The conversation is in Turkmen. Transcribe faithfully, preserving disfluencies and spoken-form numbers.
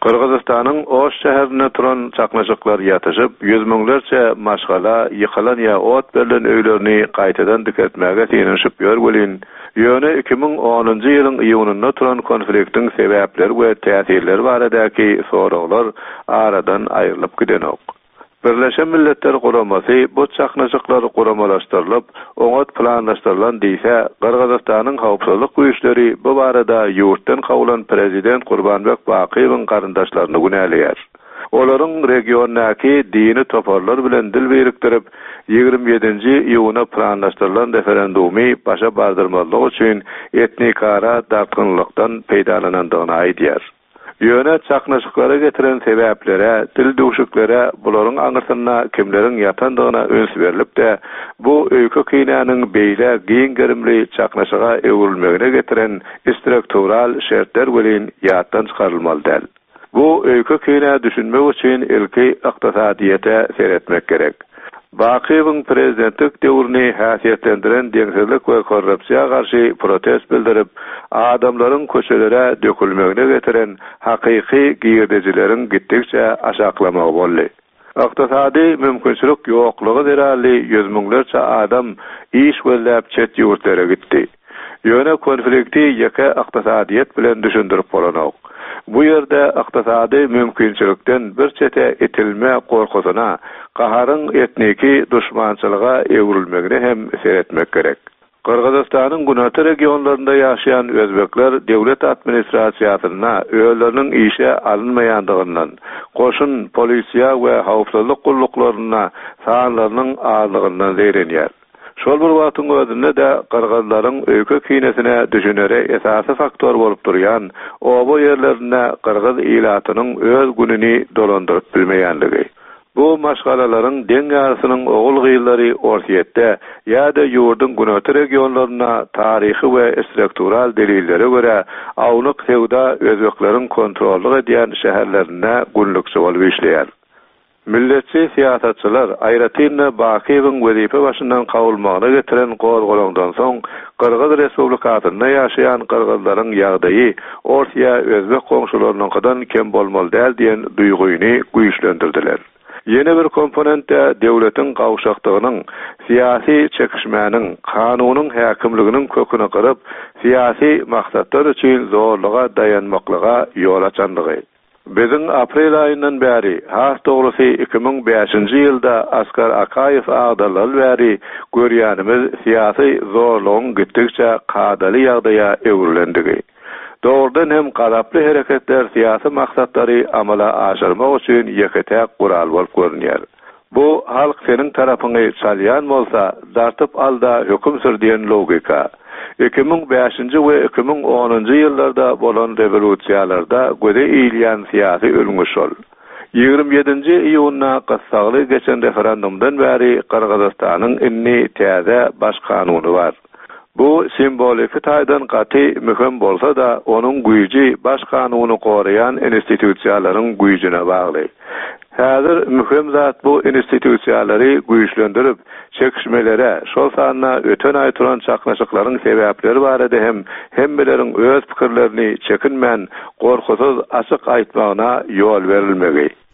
Kırgızstanyň Oş şäherinde turan çakmaşyklar ýatyşyp, yüz miňlerçe maşgala, ýykylan ýa ot berilen öýlerini gaýtadan diketmäge ýeňişip ýörgülin. Ýöne iki miň onunjy ýylyň iýununda turan konfliktiň sebäpleri we täsirleri baradaky soraglar aradan aýrylyp gidenok. Birleşen Milletler Guramasy bu çaknaşyklary guramalaşdyrylyp, oňat planlaşdyrylan diýse, Kırgızstanyň howpsuzlyk güýçleri bu barada ýurtdan kawulan prezident Gurbanbek Bakiýewiň garyndaşlaryny günäleýär. Olaryň regiondaky dini toparlar bilen dil berikdirip, ýigirme ýedinji iýuna planlaşdyrylan referendumy başa bardyrmalyk üçin etnikara dartgynlykdan peýdalanandygyny aýdýar. Ýöne çaknaşyklara getiren sebäplere, dil duşuklere, bularyň aňyrsyna kimleriň ýatandygyna öns berilip de, bu öýke kinäniň beýle giň gerimli çaknaşyga öwrülmegine getiren struktural şertler bilen ýatdan çykarylmaly. Bu öýke kinä düşünmek üçin ilki ykdysadyýete seretmek gerek. Bakiýewiň prezidentlik döwrüni häsiýetlendiren deňsizlik we korrupsiýa garşy protest bildirip, adamlaryň köçelere dökülmegine getiren hakyky giýerdejileriň gitdikçe aşaklamagy boldy. Ykdysady mümkinçilik ýoklugy derali yüz miňlerçe adam iş welläp çet ýurtlara gitdi. Ýöne konflikti ýeke ykdysadyýet bilen düşündirip bolanok. Bu ýerde ykdysady mümkinçilikden bir çete etilme gorkusyna, gaharyň etniki düşmançylyga öwrülmegine hem seretmek gerek. Kırgızstanyň Günaty regionlarynda ýaşaýan özbekler döwlet administrasiýasyna öýleriniň işe alynmaýandygyndan, goşun polisiýa we howpsuzlyk gulluklarına sanlarynyň azlygyndan zeýrenýär. Şol bir wagtyň özünde de Kırgızlaryň öýke kinesine düşünere esasy faktor bolup durýan, oba ýerlerine Kırgız ilatynyň öz gününi dolandyryp bilmeýänligi. Bu maşgalalaryň deň ýarysynyň ogul gyýlary orsiýetde ýa-da ýurdun Günaty regionlaryna taryhy we struktural delillere görä awlyk hewda özbekleriň kontrolly edýän şäherlerine günlükçe bolup işleýär. Milletçi siýasatçylar aýratynda Bakiýewiň wezipe başyndan kawulmagyna getiren gorgolagdan soň Kırgız Respublikasyna ýaşaýan kırgızlaryň ýagdaýy orsiýa özbek goňşularynyňkydan kem bolmaly däl diýen duýguny güýçlendirdiler. Yeni bir komponent de devletin kavuşakdığının, siyasi çekişmenin, kanunyň häkimliginiň köküne kırıp, siyasi maksatlar üçin zorluğa dayanmaklyga ýol açandygy. Biziň aprel aýyndan bäri, has dogrusy iki miň beşinji ýylda Askar Akaýew agdalal bäri görýänimiz siyasi zorlugyň gitdikçe kadaly ýagdaýa öwrülendigi. Doğrudan hem qaraply hereketler siyasi maksatları amala aşyrmak üçin ýeketäk gural bolup görünýär. Bu halk senin tarapyny çalýan bolsa, dartyp alda höküm sürdiýen logika. iki miň beşinji we iki miň onunjy ýyllarda bolan revolutiýalarda göze iýilýän siyasi ölüňüş ol. ýigirme ýedinji iýunda gassagly geçen referendumdan bäri Kırgızstanyň inni täze baş kanuny bar. Bu simbolik taýdan gaty mühim bolsa da onuň güýji baş kanuny goraýan institusiýalaryň güýjüne bagly. Häzir mühim zat bu institusiýalary güýçlendirip, çekişmelere, şol sanyna öten aýtylan çaknaşyklaryň sebäpleri barada hem hemmeleriň öz pikirlerini çekinmän, gorkusuz açyk aýtmagyna ýol berilmegi.